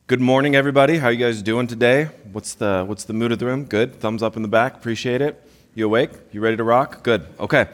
Good morning, everybody. How you guys doing today? What's the mood of the room? Good. Thumbs up in the back. Appreciate it. You awake? You ready to rock? Good. Okay.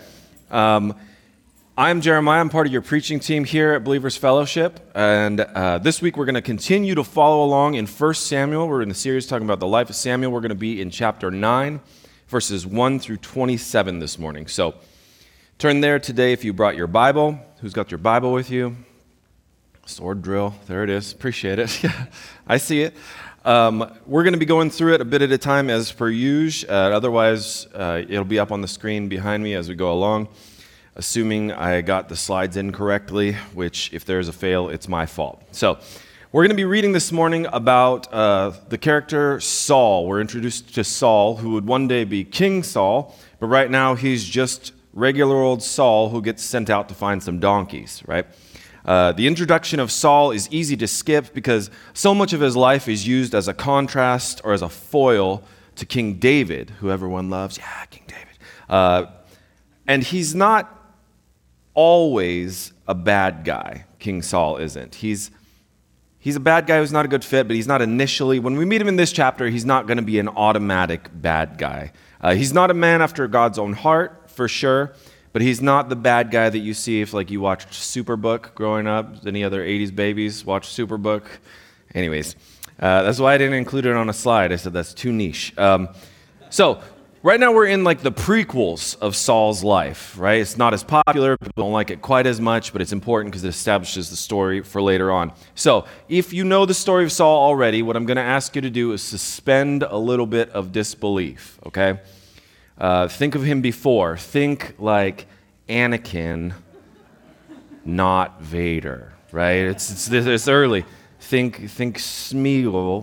I'm Jeremiah. I'm part of your preaching team here at Believers Fellowship, and this week we're going to continue to follow along in 1 Samuel. We're in the series talking about the life of Samuel. We're going to be in chapter 9, verses 1 through 27 this morning. So turn there today if you brought your Bible. Who's got your Bible with you? Sword drill. There it is. Appreciate it. I see it. We're going to be going through it a bit at a time as per usual. Otherwise, it'll be up on the screen behind me as we go along, assuming I got the slides in correctly, which if there's a fail, it's my fault. So we're going to be reading this morning about the character Saul. We're introduced to Saul, who would one day be King Saul, but right now he's just regular old Saul who gets sent out to find some donkeys, right? The introduction of Saul is easy to skip because so much of his life is used as a contrast or as a foil to King David, who everyone loves. Yeah, King David. And he's not always a bad guy. King Saul isn't. He's a bad guy who's not a good fit, but he's not initially. When we meet him in this chapter, he's not going to be an automatic bad guy. He's not a man after God's own heart, for sure. But he's not the bad guy that you see if, like, you watched Superbook growing up. Any other 80s babies watch Superbook? Anyways, that's why I didn't include it on a slide. I said that's too niche. So right now we're in, like, the prequels of Saul's life, right? It's not as popular. People don't like it quite as much, but it's important because it establishes the story for later on. So if you know the story of Saul already, what I'm going to ask you to do is suspend a little bit of disbelief, okay? Think of him before. Think like Anakin, not Vader, right? It's early. Think Smeagol,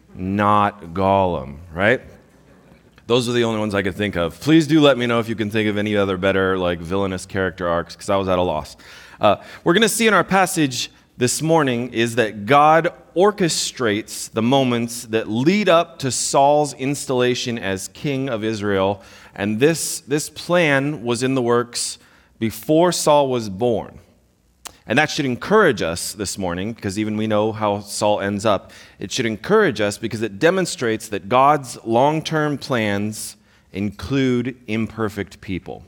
not Gollum, right? Those are the only ones I could think of. Please do let me know if you can think of any other better, like, villainous character arcs, because I was at a loss. We're going to see in our passage this morning is that God orchestrates the moments that lead up to Saul's installation as king of Israel, and this plan was in the works before Saul was born. And that should encourage us this morning, because even we know how Saul ends up. It should encourage us because it demonstrates that God's long-term plans include imperfect people,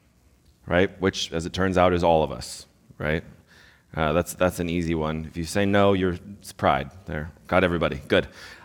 right? Which, as it turns out, is all of us, right? That's an easy one. If you say no, it's pride. There, got everybody. Good.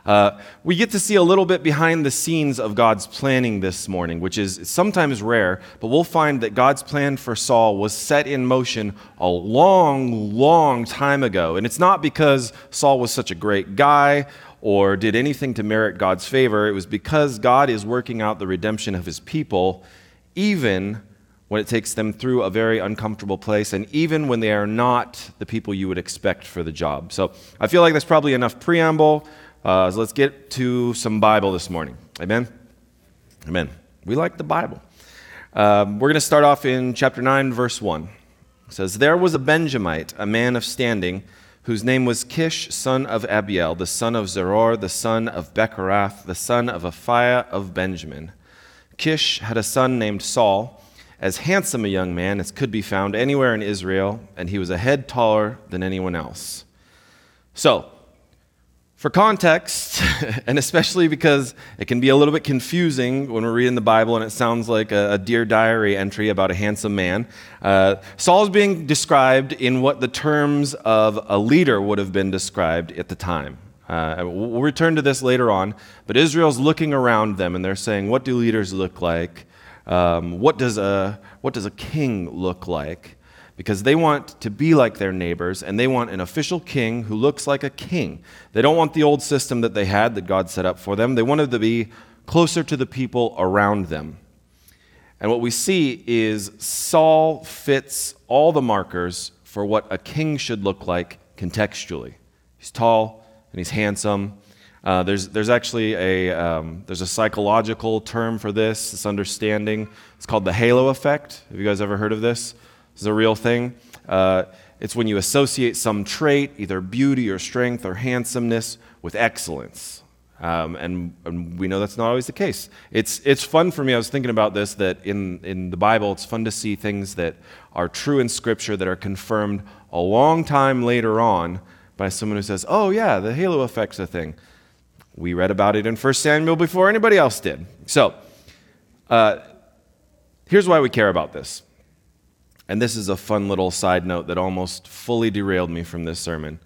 We get to see a little bit behind the scenes of God's planning this morning, which is sometimes rare, but we'll find that God's plan for Saul was set in motion a long, long time ago. And it's not because Saul was such a great guy or did anything to merit God's favor. It was because God is working out the redemption of his people, even when it takes them through a very uncomfortable place, and even when they are not the people you would expect for the job. So I feel like that's probably enough preamble. So let's get to some Bible this morning. Amen? Amen. We like the Bible. We're going to start off in chapter 9, verse 1. It says, "There was a Benjamite, a man of standing, whose name was Kish, son of Abiel, the son of Zeror, the son of Bechorath, the son of Aphiah of Benjamin. Kish had a son named Saul, as handsome a young man as could be found anywhere in Israel, and he was a head taller than anyone else." So, for context, and especially because it can be a little bit confusing when we're reading the Bible and it sounds like a Dear Diary entry about a handsome man, Saul is being described in what the terms of a leader would have been described at the time. We'll return to this later on, but Israel's looking around them and they're saying, what do leaders look like? What does a king look like? Because they want to be like their neighbors, and they want an official king who looks like a king. They don't want the old system that they had that God set up for them. They wanted to be closer to the people around them. And what we see is Saul fits all the markers for what a king should look like contextually. He's tall and he's handsome. There's actually there's a psychological term for this understanding. It's called the halo effect. Have you guys ever heard of this? This is a real thing. It's when you associate some trait, either beauty or strength or handsomeness, with excellence. And we know that's not always the case. It's fun for me. I was thinking about this, that in the Bible, it's fun to see things that are true in Scripture that are confirmed a long time later on by someone who says, oh yeah, the halo effect's a thing. We read about it in 1 Samuel before anybody else did. So, here's why we care about this. And this is a fun little side note that almost fully derailed me from this sermon.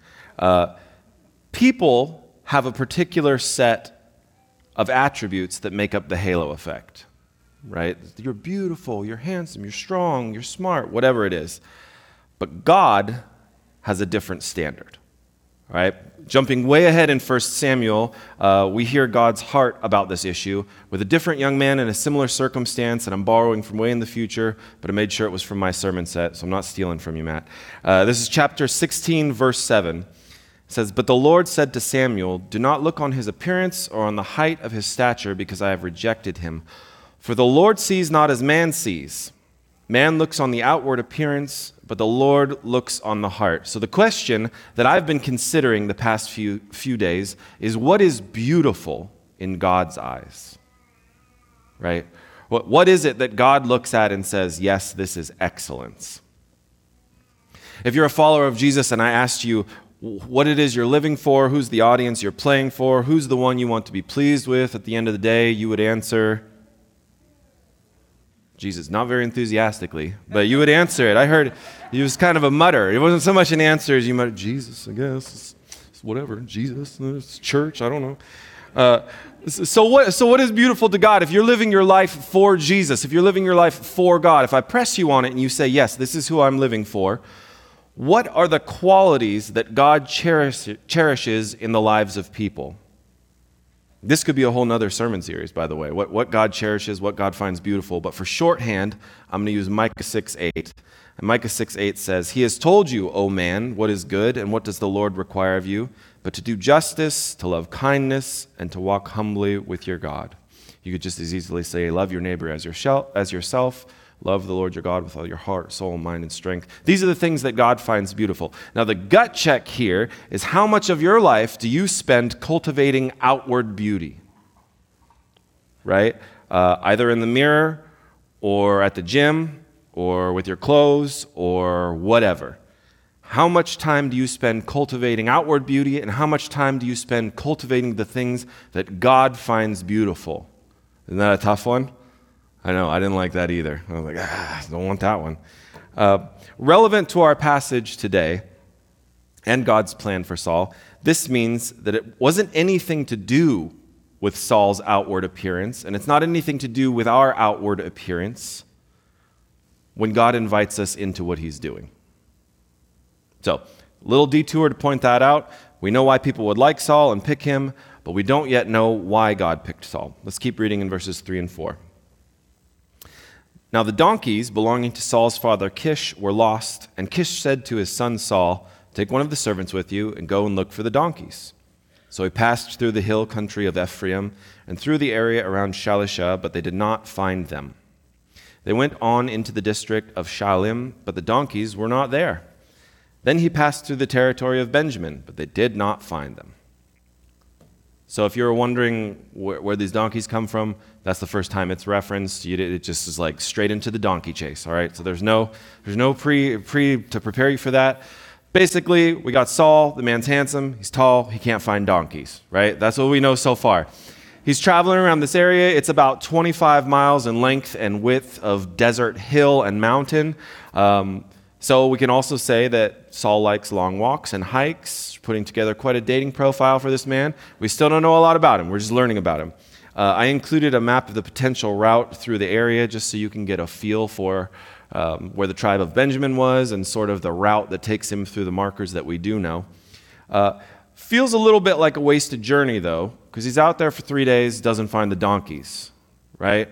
People have a particular set of attributes that make up the halo effect, right? You're beautiful, you're handsome, you're strong, you're smart, whatever it is. But God has a different standard, right? Jumping way ahead in 1 Samuel, we hear God's heart about this issue with a different young man in a similar circumstance, and I'm borrowing from way in the future, but I made sure it was from my sermon set, so I'm not stealing from you, Matt. This is chapter 16, verse 7. It says, "But the Lord said to Samuel, do not look on his appearance or on the height of his stature, because I have rejected him. For the Lord sees not as man sees. Man looks on the outward appearance, but the Lord looks on the heart." So the question that I've been considering the past few days is, what is beautiful in God's eyes? Right? What is it that God looks at and says, yes, this is excellence? If you're a follower of Jesus and I asked you what it is you're living for, who's the audience you're playing for, who's the one you want to be pleased with at the end of the day, you would answer Jesus. Not very enthusiastically, but you would answer it. I heard it was kind of a mutter. It wasn't so much an answer as you muttered, Jesus, I guess. It's whatever. Jesus, it's church, I don't know. So what is beautiful to God? If you're living your life for Jesus, if you're living your life for God, if I press you on it and you say, yes, this is who I'm living for, what are the qualities that God cherishes in the lives of people? This could be a whole nother sermon series, by the way, what God cherishes, what God finds beautiful. But for shorthand, I'm going to use Micah 6:8. And Micah 6:8 says, "He has told you, O man, what is good, and what does the Lord require of you, but to do justice, to love kindness, and to walk humbly with your God." You could just as easily say, love your neighbor as yourself. Love the Lord your God with all your heart, soul, mind, and strength. These are the things that God finds beautiful. Now, the gut check here is, how much of your life do you spend cultivating outward beauty? Right? Either in the mirror, or at the gym, or with your clothes, or whatever. How much time do you spend cultivating outward beauty, and how much time do you spend cultivating the things that God finds beautiful? Isn't that a tough one? I know, I didn't like that either. I was like, don't want that one. Relevant to our passage today and God's plan for Saul, this means that it wasn't anything to do with Saul's outward appearance, and it's not anything to do with our outward appearance when God invites us into what he's doing. So, little detour to point that out. We know why people would like Saul and pick him, but we don't yet know why God picked Saul. Let's keep reading in verses 3 and 4. "Now the donkeys belonging to Saul's father Kish were lost, and Kish said to his son Saul, 'Take one of the servants with you and go and look for the donkeys.' So he passed through the hill country of Ephraim and through the area around Shalisha, but they did not find them. They went on into the district of Shaalim, but the donkeys were not there. Then he passed through the territory of Benjamin, but they did not find them." So if you're wondering where these donkeys come from, that's the first time it's referenced. It just is like straight into the donkey chase, all right? So there's no pre to prepare you for that. Basically, we got Saul, the man's handsome, he's tall, he can't find donkeys, right? That's what we know so far. He's traveling around this area. It's about 25 miles in length and width of desert, hill, and mountain. So we can also say that Saul likes long walks and hikes, putting together quite a dating profile for this man. We still don't know a lot about him. We're just learning about him. I included a map of the potential route through the area just so you can get a feel for where the tribe of Benjamin was and sort of the route that takes him through the markers that we do know. Feels a little bit like a wasted journey, though, because he's out there for 3 days, doesn't find the donkeys, right?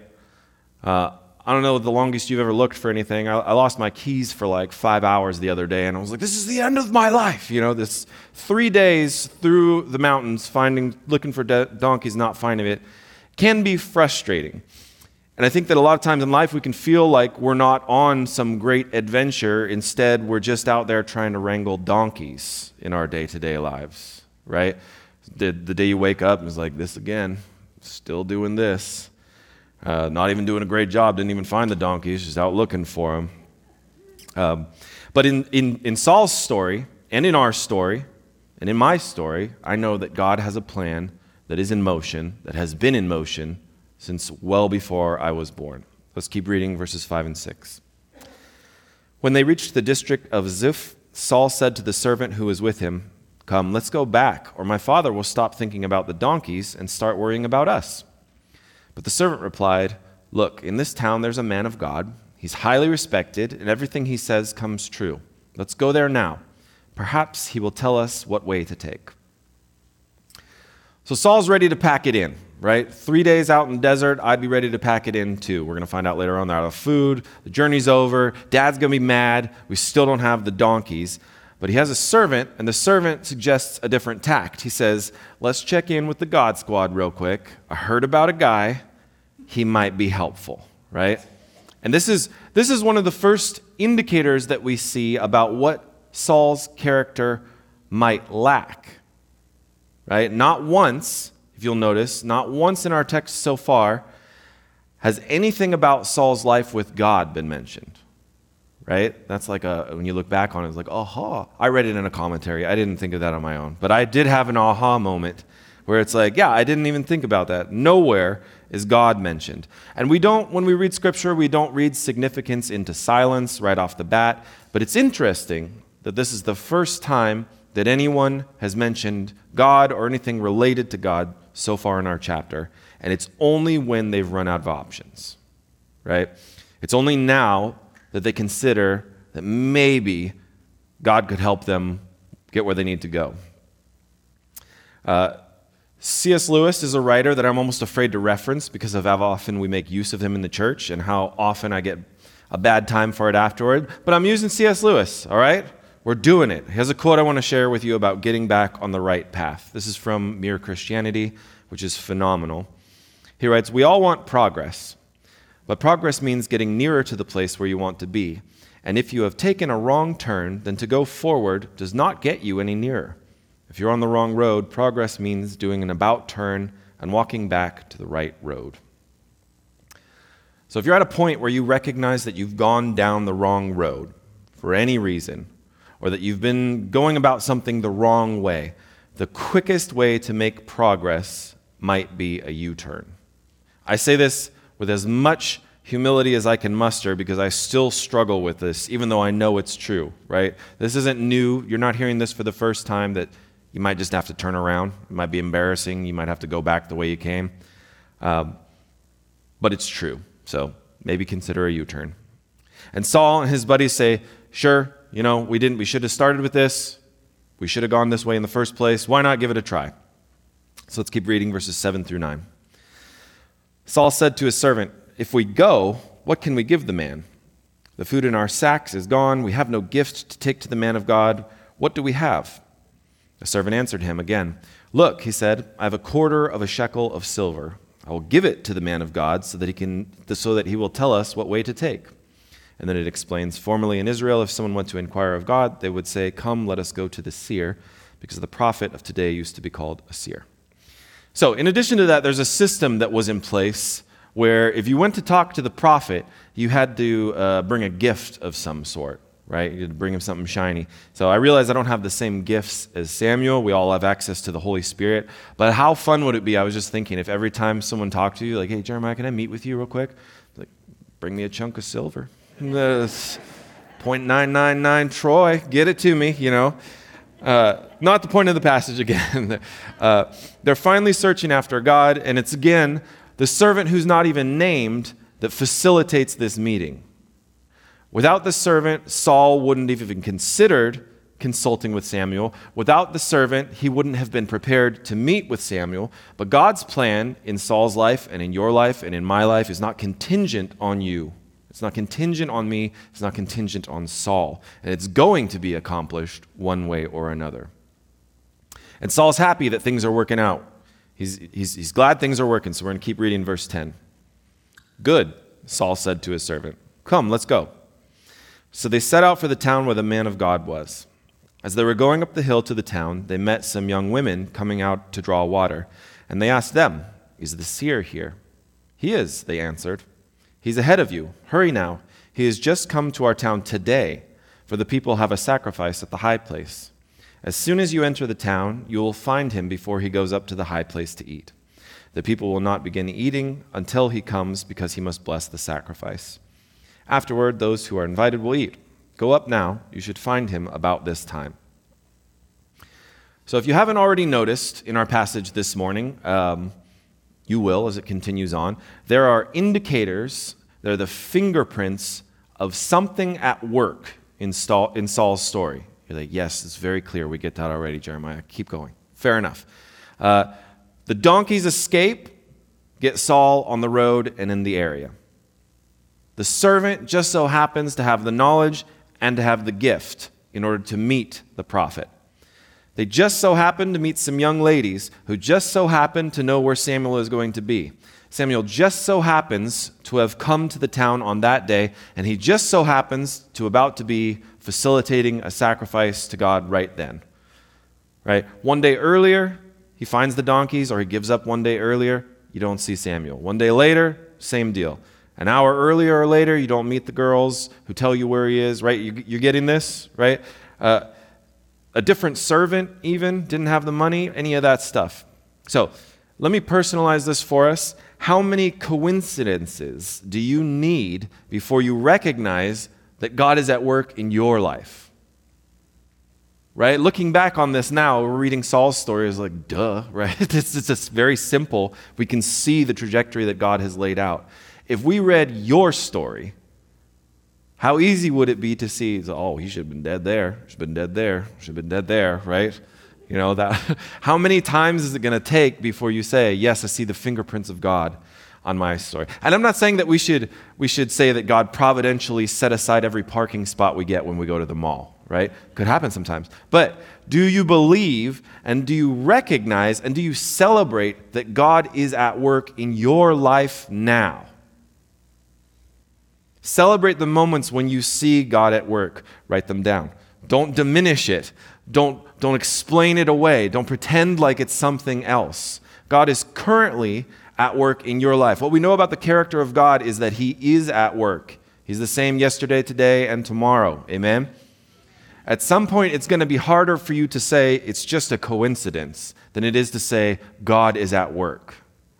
I don't know the longest you've ever looked for anything. I lost my keys for like 5 hours the other day, and I was like, this is the end of my life. You know, this 3 days through the mountains, looking for donkeys, not finding it, can be frustrating. And I think that a lot of times in life we can feel like we're not on some great adventure. Instead, we're just out there trying to wrangle donkeys in our day-to-day lives, right? The day you wake up and it's like, this again, still doing this. Not even doing a great job, didn't even find the donkeys, just out looking for them. But in Saul's story and in our story, And in my story, I know that God has a plan that is in motion, that has been in motion since well before I was born. Let's keep reading verses 5 and 6. When they reached the district of Ziph, Saul said to the servant who was with him, "Come, let's go back, or my father will stop thinking about the donkeys and start worrying about us." But the servant replied, "Look, in this town there's a man of God. He's highly respected, and everything he says comes true. Let's go there now. Perhaps he will tell us what way to take." So Saul's ready to pack it in, right? 3 days out in the desert, I'd be ready to pack it in too. We're going to find out later on they're out of food, the journey's over, Dad's going to be mad, we still don't have the donkeys. But he has a servant, and the servant suggests a different tact. He says, "Let's check in with the God Squad real quick. I heard about a guy. He might be helpful," right? And this is one of the first indicators that we see about what Saul's character might lack, right? Not once, if you'll notice, not once in our text so far has anything about Saul's life with God been mentioned, right? That's like when you look back on it, it's like, aha. I read it in a commentary. I didn't think of that on my own. But I did have an aha moment where it's like, yeah, I didn't even think about that. Nowhere is God mentioned. And when we read Scripture, we don't read significance into silence right off the bat. But it's interesting that this is the first time that anyone has mentioned God or anything related to God so far in our chapter. And it's only when they've run out of options, right? It's only now that they consider that maybe God could help them get where they need to go. C.S. Lewis is a writer that I'm almost afraid to reference because of how often we make use of him in the church and how often I get a bad time for it afterward. But I'm using C.S. Lewis, all right? We're doing it. Here's a quote I want to share with you about getting back on the right path. This is from Mere Christianity, which is phenomenal. He writes, "We all want progress, but progress means getting nearer to the place where you want to be. And if you have taken a wrong turn, then to go forward does not get you any nearer. If you're on the wrong road, progress means doing an about turn and walking back to the right road." So if you're at a point where you recognize that you've gone down the wrong road for any reason, or that you've been going about something the wrong way, the quickest way to make progress might be a U-turn. I say this with as much humility as I can muster because I still struggle with this, even though I know it's true, right? This isn't new. You're not hearing this for the first time, that you might just have to turn around. It might be embarrassing. You might have to go back the way you came. But it's true. So maybe consider a U-turn. And Saul and his buddies say, "Sure, we should have started with this. We should have gone this way in the first place. Why not give it a try?" So let's keep reading verses 7 through 9. Saul said to his servant, "If we go, what can we give the man? The food in our sacks is gone. We have no gift to take to the man of God. What do we have?" The servant answered him again. "Look," he said, "I have a quarter of a shekel of silver. I will give it to the man of God so that he will tell us what way to take." And then it explains, formerly in Israel, if someone went to inquire of God, they would say, "Come, let us go to the seer," because the prophet of today used to be called a seer. So in addition to that, there's a system that was in place where if you went to talk to the prophet, you had to bring a gift of some sort, right? You had to bring him something shiny. So I realize I don't have the same gifts as Samuel. We all have access to the Holy Spirit. But how fun would it be? I was just thinking, if every time someone talked to you, like, "Hey, Jeremiah, can I meet with you real quick?" Like, "Bring me a chunk of silver." 0.999 Troy, get it to me, Not the point of the passage again. They're finally searching after God, and it's again the servant who's not even named that facilitates this meeting. Without the servant, Saul wouldn't have even considered consulting with Samuel. Without the servant, he wouldn't have been prepared to meet with Samuel. But God's plan in Saul's life and in your life and in my life is not contingent on you. It's not contingent on me. It's not contingent on Saul. And it's going to be accomplished one way or another. And Saul's happy that things are working out. He's glad things are working. So we're going to keep reading verse 10. "Good," Saul said to his servant. "Come, let's go." So they set out for the town where the man of God was. As they were going up the hill to the town, they met some young women coming out to draw water. And they asked them, "Is the seer here?" "He is," they answered. "He's ahead of you. Hurry now. He has just come to our town today, for the people have a sacrifice at the high place." As soon as you enter the town, you will find him before he goes up to the high place to eat. The people will not begin eating until he comes, because he must bless the sacrifice. Afterward, those who are invited will eat. Go up now. You should find him about this time." So if you haven't already noticed in our passage this morning, you will as it continues on, there are indicators, they're the fingerprints of something at work in Saul's story. You're like, yes, it's very clear. We get that already, Jeremiah. Keep going. Fair enough. The donkeys escape, get Saul on the road and in the area. The servant just so happens to have the knowledge and to have the gift in order to meet the prophet. They just so happen to meet some young ladies who just so happen to know where Samuel is going to be. Samuel just so happens to have come to the town on that day, and he just so happens to about to be facilitating a sacrifice to God right then. Right? One day earlier, he finds the donkeys, or he gives up one day earlier, you don't see Samuel. One day later, same deal. An hour earlier or later, you don't meet the girls who tell you where he is, right? You're getting this, right? A different servant even didn't have the money, any of that stuff. So let me personalize this for us. How many coincidences do you need before you recognize that God is at work in your life? Right? Looking back on this now, we're reading Saul's story, is like, duh, right? It's just very simple. We can see the trajectory that God has laid out. If we read your story, how easy would it be to see, oh, he should have been dead there, should have been dead there, should have been dead there, right? You know, that. How many times is it going to take before you say, yes, I see the fingerprints of God on my story? And I'm not saying that we should say that God providentially set aside every parking spot we get when we go to the mall, right? Could happen sometimes. But do you believe and do you recognize and do you celebrate that God is at work in your life now? Celebrate the moments when you see God at work. Write them down. Don't diminish it. Don't explain it away. Don't pretend like it's something else. God is currently at work in your life. What we know about the character of God is that he is at work. He's the same yesterday, today, and tomorrow. Amen? At some point, it's going to be harder for you to say it's just a coincidence than it is to say God is at work.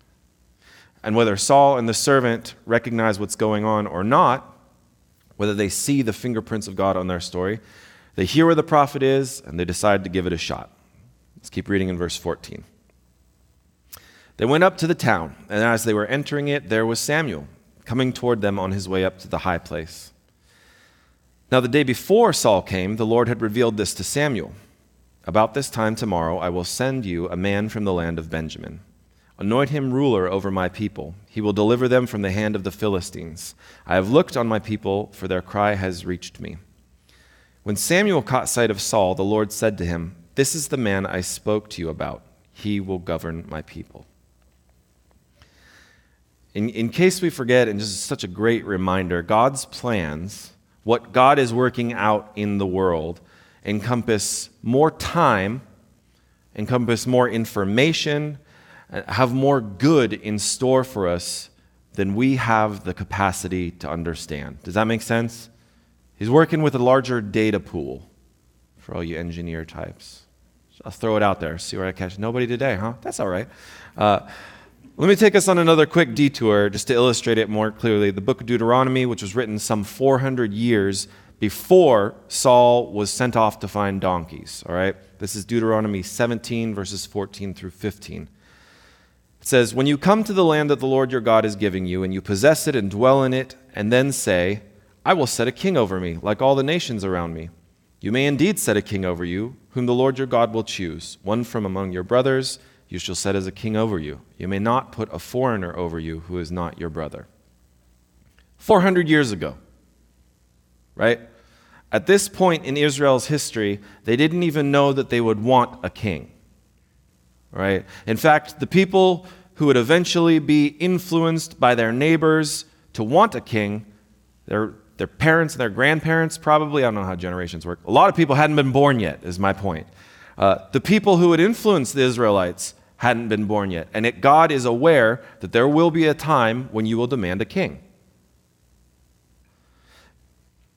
And whether Saul and the servant recognize what's going on or not, whether they see the fingerprints of God on their story, they hear where the prophet is and they decide to give it a shot. Let's keep reading in verse 14. They went up to the town, and as they were entering it, there was Samuel coming toward them on his way up to the high place. Now the day before Saul came, the Lord had revealed this to Samuel. About this time tomorrow I will send you a man from the land of Benjamin. Anoint him ruler over my people. He will deliver them from the hand of the Philistines. I have looked on my people, for their cry has reached me. When Samuel caught sight of Saul, the Lord said to him, "This is the man I spoke to you about. He will govern my people." In case we forget, and just such a great reminder, God's plans, what God is working out in the world, encompass more time, encompass more information, have more good in store for us than we have the capacity to understand. Does that make sense? He's working with a larger data pool for all you engineer types. I'll throw it out there, see where I catch. Nobody today, huh? That's all right. Let me take us on another quick detour just to illustrate it more clearly. The book of Deuteronomy, which was written some 400 years before Saul was sent off to find donkeys. All right? This is Deuteronomy 17, verses 14 through 15. It says, "When you come to the land that the Lord your God is giving you, and you possess it and dwell in it, and then say, 'I will set a king over me, like all the nations around me,' you may indeed set a king over you, whom the Lord your God will choose, one from among your brothers you shall set as a king over you. You may not put a foreigner over you who is not your brother." 400 years ago, right? At this point in Israel's history, they didn't even know that they would want a king. Right? In fact, the people who would eventually be influenced by their neighbors to want a king, their parents and their grandparents probably, I don't know how generations work. A lot of people hadn't been born yet, is my point. The people who would influence the Israelites hadn't been born yet. And yet God is aware that there will be a time when you will demand a king.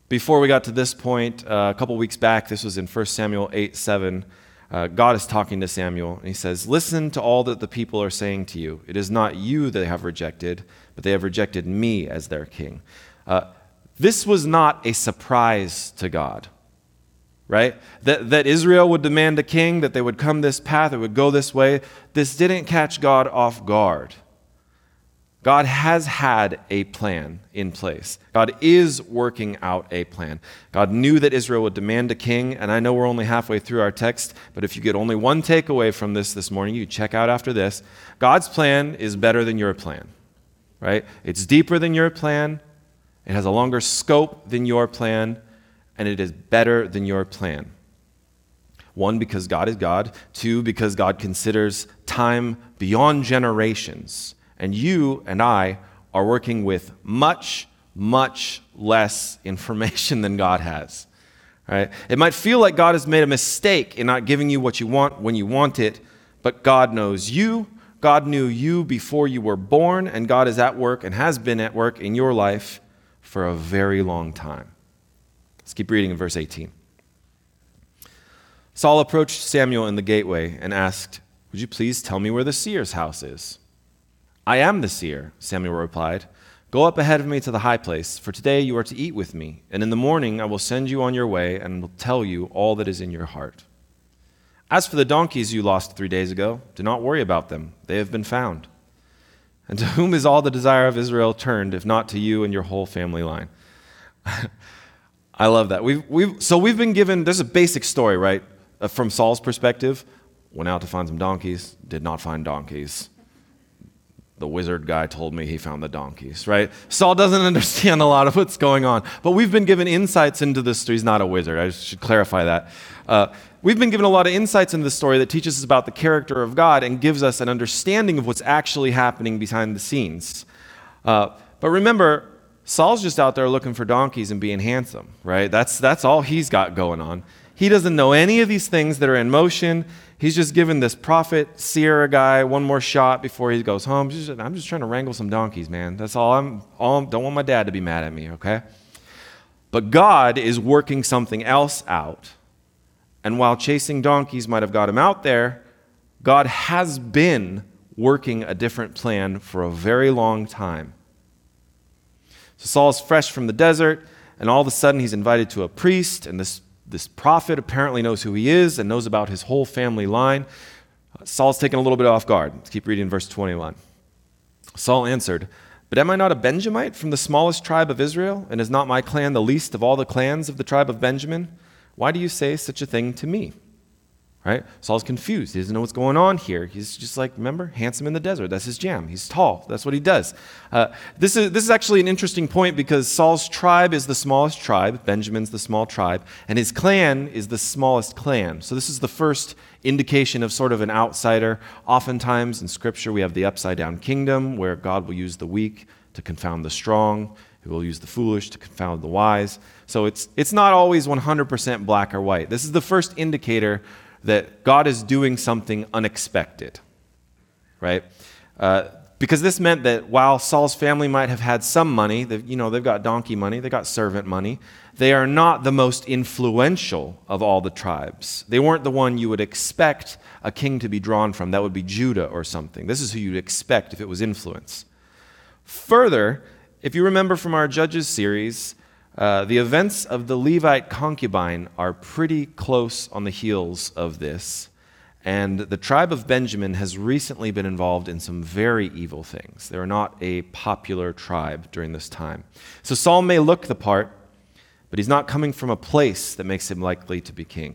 Before we got to this point, a couple weeks back, this was in 1 Samuel 8:7. God is talking to Samuel, and he says, "Listen to all that the people are saying to you. It is not you they have rejected, but they have rejected me as their king." This was not a surprise to God, right? That Israel would demand a king, that they would come this path, it would go this way. This didn't catch God off guard. God has had a plan in place. God is working out a plan. God knew that Israel would demand a king, and I know we're only halfway through our text, but if you get only one takeaway from this morning, you check out after this. God's plan is better than your plan, right? It's deeper than your plan. It has a longer scope than your plan, and it is better than your plan. One, because God is God. Two, because God considers time beyond generations. And you and I are working with much, much less information than God has. Right? It might feel like God has made a mistake in not giving you what you want when you want it, but God knows you. God knew you before you were born, and God is at work and has been at work in your life for a very long time. Let's keep reading in verse 18. Saul approached Samuel in the gateway and asked, "Would you please tell me where the seer's house is?" "I am the seer," Samuel replied. "Go up ahead of me to the high place, for today you are to eat with me, and in the morning I will send you on your way and will tell you all that is in your heart. As for the donkeys you lost 3 days ago, do not worry about them. They have been found. And to whom is all the desire of Israel turned, if not to you and your whole family line?" I love that. We've been given, there's a basic story, right? From Saul's perspective, went out to find some donkeys, did not find donkeys. The wizard guy told me he found the donkeys, right? Saul doesn't understand a lot of what's going on. But we've been given insights into this story. He's not a wizard. I should clarify that. We've been given a lot of insights into the story that teaches us about the character of God and gives us an understanding of what's actually happening behind the scenes. But remember, Saul's just out there looking for donkeys and being handsome, right? That's all he's got going on. He doesn't know any of these things that are in motion. He's just given this prophet, seer guy, one more shot before he goes home. I'm just trying to wrangle some donkeys, man. That's all. Don't want my dad to be mad at me, okay? But God is working something else out. And while chasing donkeys might have got him out there, God has been working a different plan for a very long time. So Saul's fresh from the desert, and all of a sudden he's invited to a priest, and this prophet apparently knows who he is and knows about his whole family line. Saul's taken a little bit off guard. Let's keep reading verse 21. Saul answered, "But am I not a Benjamite from the smallest tribe of Israel? And is not my clan the least of all the clans of the tribe of Benjamin? Why do you say such a thing to me?" Right? Saul's confused. He doesn't know what's going on here. He's just like, remember, handsome in the desert. That's his jam. He's tall. That's what he does. This is actually an interesting point because Saul's tribe is the smallest tribe. Benjamin's the small tribe. And his clan is the smallest clan. So this is the first indication of sort of an outsider. Oftentimes in Scripture we have the upside-down kingdom where God will use the weak to confound the strong. He will use the foolish to confound the wise. So it's not always 100% black or white. This is the first indicator that God is doing something unexpected, right? Because this meant that while Saul's family might have had some money, they've got donkey money, they've got servant money, they are not the most influential of all the tribes. They weren't the one you would expect a king to be drawn from. That would be Judah or something. This is who you'd expect if it was influence. Further, if you remember from our Judges series, the events of the Levite concubine are pretty close on the heels of this, and the tribe of Benjamin has recently been involved in some very evil things. They're not a popular tribe during this time. So Saul may look the part, but he's not coming from a place that makes him likely to be king.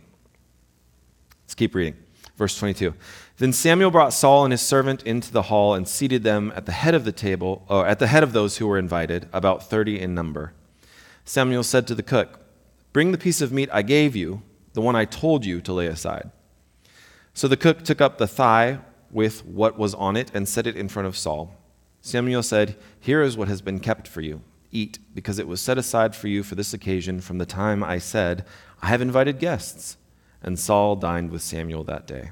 Let's keep reading. Verse 22. Then Samuel brought Saul and his servant into the hall and seated them at the head of the table, or at the head of those who were invited, about 30 in number. Samuel said to the cook, "Bring the piece of meat I gave you, the one I told you to lay aside." So the cook took up the thigh with what was on it and set it in front of Saul. Samuel said, "Here is what has been kept for you. Eat, because it was set aside for you for this occasion from the time I said, 'I have invited guests.'" And Saul dined with Samuel that day.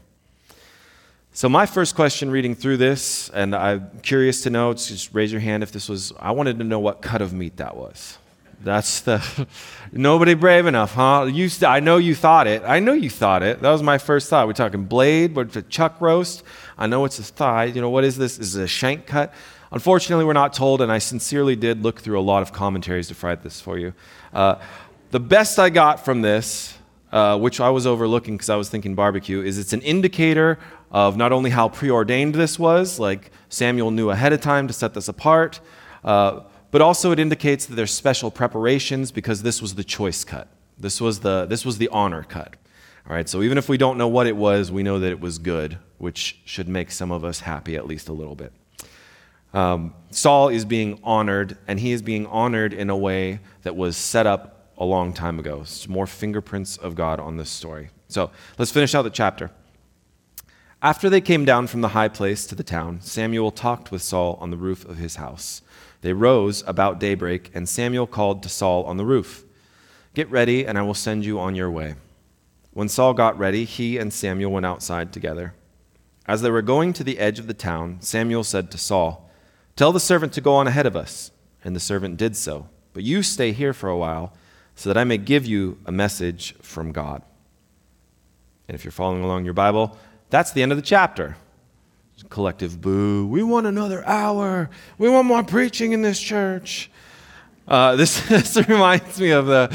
So my first question reading through this, and I'm curious to know, just raise your hand if this was, I wanted to know what cut of meat that was. That's nobody brave enough, huh? I know you thought it. That was my first thought. We're talking blade, but a chuck roast. I know it's a thigh. What is this? Is it a shank cut? Unfortunately, we're not told, and I sincerely did look through a lot of commentaries to find this for you. The best I got from this, which I was overlooking because I was thinking barbecue, is it's an indicator of not only how preordained this was, like Samuel knew ahead of time to set this apart, but also it indicates that there's special preparations because this was the choice cut. This was the honor cut. All right, so even if we don't know what it was, we know that it was good, which should make some of us happy at least a little bit. Saul is being honored, and he is being honored in a way that was set up a long time ago. It's more fingerprints of God on this story. So let's finish out the chapter. After they came down from the high place to the town, Samuel talked with Saul on the roof of his house. They rose about daybreak, and Samuel called to Saul on the roof, "Get ready, and I will send you on your way." When Saul got ready, he and Samuel went outside together. As they were going to the edge of the town, Samuel said to Saul, "Tell the servant to go on ahead of us." And the servant did so. "But you stay here for a while, so that I may give you a message from God." And if you're following along your Bible, that's the end of the chapter. Collective boo. We want another hour. We want more preaching in this church. This reminds me of the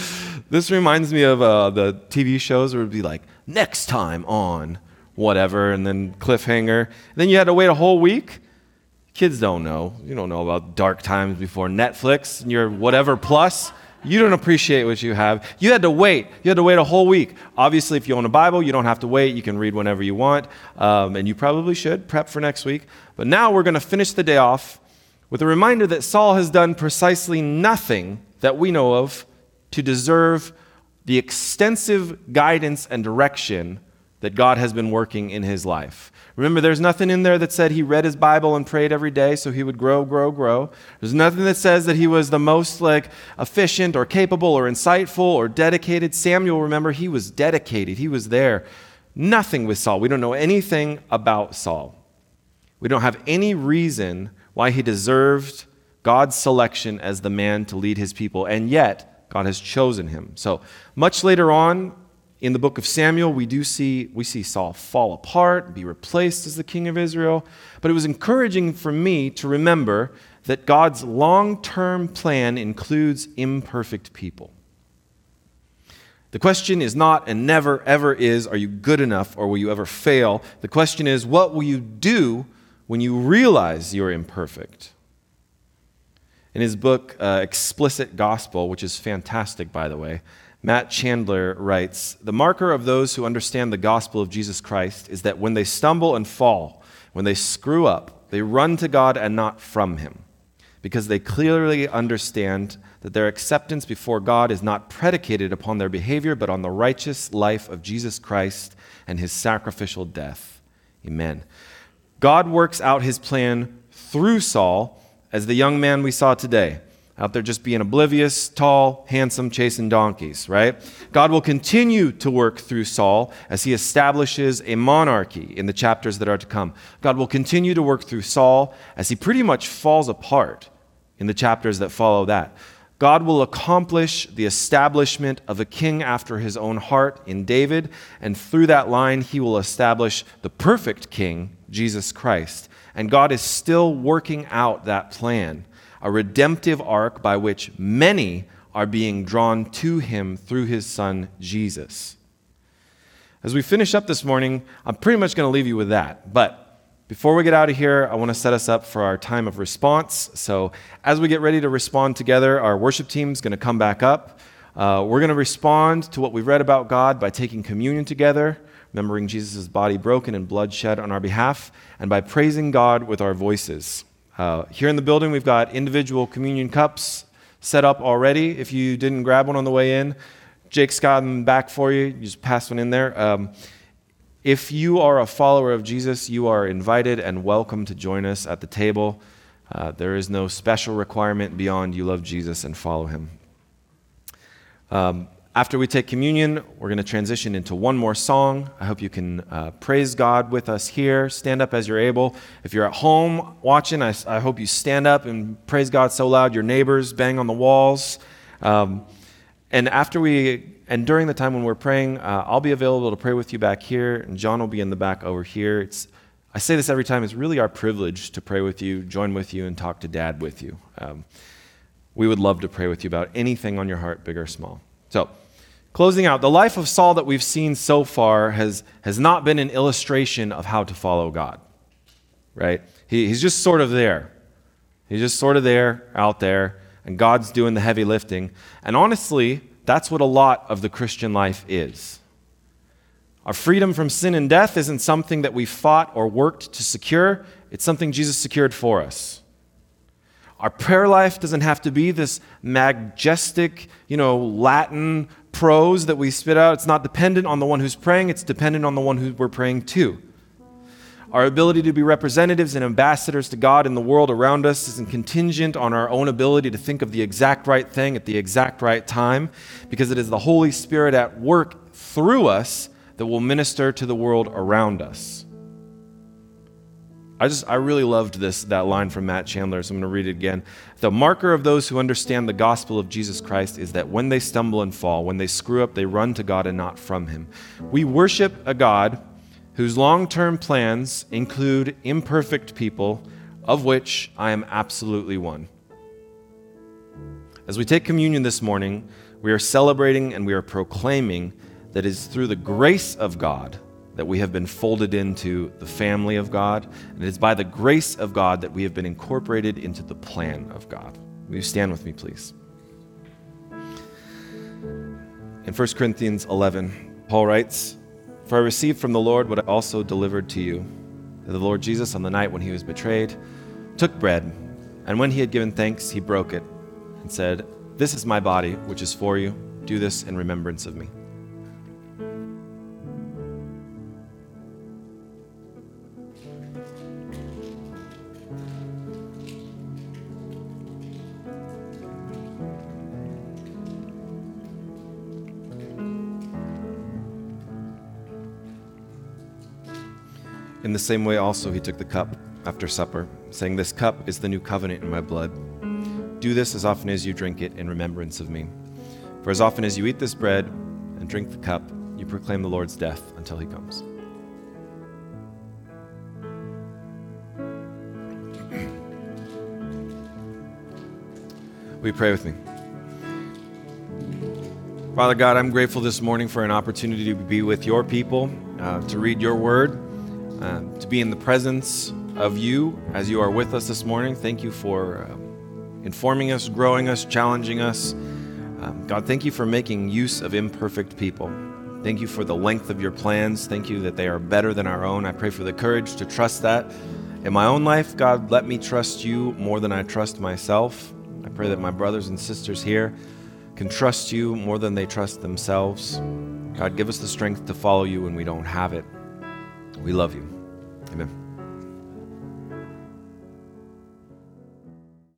TV shows where it would be like, next time on whatever, and then cliffhanger. And then you had to wait a whole week. Kids don't know. You don't know about dark times before Netflix and your whatever plus. You don't appreciate what you have. You had to wait. You had to wait a whole week. Obviously, if you own a Bible, you don't have to wait. You can read whenever you want. And you probably should prep for next week. But now we're going to finish the day off with a reminder that Saul has done precisely nothing that we know of to deserve the extensive guidance and direction that God has been working in his life. Remember, there's nothing in there that said he read his Bible and prayed every day so he would grow. There's nothing that says that he was the most efficient or capable or insightful or dedicated. Samuel, remember, he was dedicated. He was there. Nothing with Saul. We don't know anything about Saul. We don't have any reason why he deserved God's selection as the man to lead his people, and yet God has chosen him. So much later on, in the book of Samuel, we see Saul fall apart, be replaced as the king of Israel. But it was encouraging for me to remember that God's long-term plan includes imperfect people. The question is not, and never ever is, are you good enough or will you ever fail? The question is, what will you do when you realize you're imperfect? In his book, Explicit Gospel, which is fantastic, by the way, Matt Chandler writes, "The marker of those who understand the gospel of Jesus Christ is that when they stumble and fall, when they screw up, they run to God and not from him, because they clearly understand that their acceptance before God is not predicated upon their behavior, but on the righteous life of Jesus Christ and his sacrificial death." Amen. God works out his plan through Saul as the young man we saw today, out there just being oblivious, tall, handsome, chasing donkeys, right? God will continue to work through Saul as he establishes a monarchy in the chapters that are to come. God will continue to work through Saul as he pretty much falls apart in the chapters that follow that. God will accomplish the establishment of a king after his own heart in David, and through that line, he will establish the perfect king, Jesus Christ. And God is still working out that plan, a redemptive arc by which many are being drawn to him through his son, Jesus. As we finish up this morning, I'm pretty much going to leave you with that. But before we get out of here, I want to set us up for our time of response. So as we get ready to respond together, our worship team is going to come back up. We're going to respond to what we've read about God by taking communion together, remembering Jesus' body broken and blood shed on our behalf, and by praising God with our voices. Here in the building, we've got individual communion cups set up already. If you didn't grab one on the way in, Jake's got them back for you. You just pass one in there. If you are a follower of Jesus, you are invited and welcome to join us at the table. There is no special requirement beyond you love Jesus and follow him. After we take communion, we're going to transition into one more song. I hope you can praise God with us here. Stand up as you're able. If you're at home watching, I hope you stand up and praise God so loud your neighbors bang on the walls. And during the time when we're praying, I'll be available to pray with you back here, and John will be in the back over here. I say this every time, it's really our privilege to pray with you, join with you, and talk to Dad with you. We would love to pray with you about anything on your heart, big or small. So, closing out, the life of Saul that we've seen so far has not been an illustration of how to follow God, right? He's just sort of there. He's just sort of there, out there, and God's doing the heavy lifting. And honestly, that's what a lot of the Christian life is. Our freedom from sin and death isn't something that we fought or worked to secure. It's something Jesus secured for us. Our prayer life doesn't have to be this majestic, Latin prose that we spit out. It's not dependent on the one who's praying. It's dependent on the one who we're praying to. Our ability to be representatives and ambassadors to God in the world around us isn't contingent on our own ability to think of the exact right thing at the exact right time, because it is the Holy Spirit at work through us that will minister to the world around us. I really loved that line from Matt Chandler, so I'm going to read it again. The marker of those who understand the gospel of Jesus Christ is that when they stumble and fall, when they screw up, they run to God and not from Him. We worship a God whose long-term plans include imperfect people, of which I am absolutely one. As we take communion this morning, we are celebrating and we are proclaiming that it is through the grace of God that we have been folded into the family of God, and it is by the grace of God that we have been incorporated into the plan of God. Will you stand with me, please? In 1 Corinthians 11, Paul writes, "For I received from the Lord what I also delivered to you, that the Lord Jesus, on the night when He was betrayed, took bread, and when He had given thanks, He broke it, and said, 'This is my body, which is for you. Do this in remembrance of me.'" In the same way also He took the cup after supper, saying, "This cup is the new covenant in my blood. Do this as often as you drink it in remembrance of me. For as often as you eat this bread and drink the cup, you proclaim the Lord's death until He comes." Will you pray with me? Father God, I'm grateful this morning for an opportunity to be with your people, to read your word, to be in the presence of you as you are with us this morning. Thank you for informing us, growing us, challenging us. God, thank you for making use of imperfect people. Thank you for the length of your plans. Thank you that they are better than our own. I pray for the courage to trust that. In my own life, God, let me trust you more than I trust myself. I pray that my brothers and sisters here can trust you more than they trust themselves. God, give us the strength to follow you when we don't have it. We love you. Amen.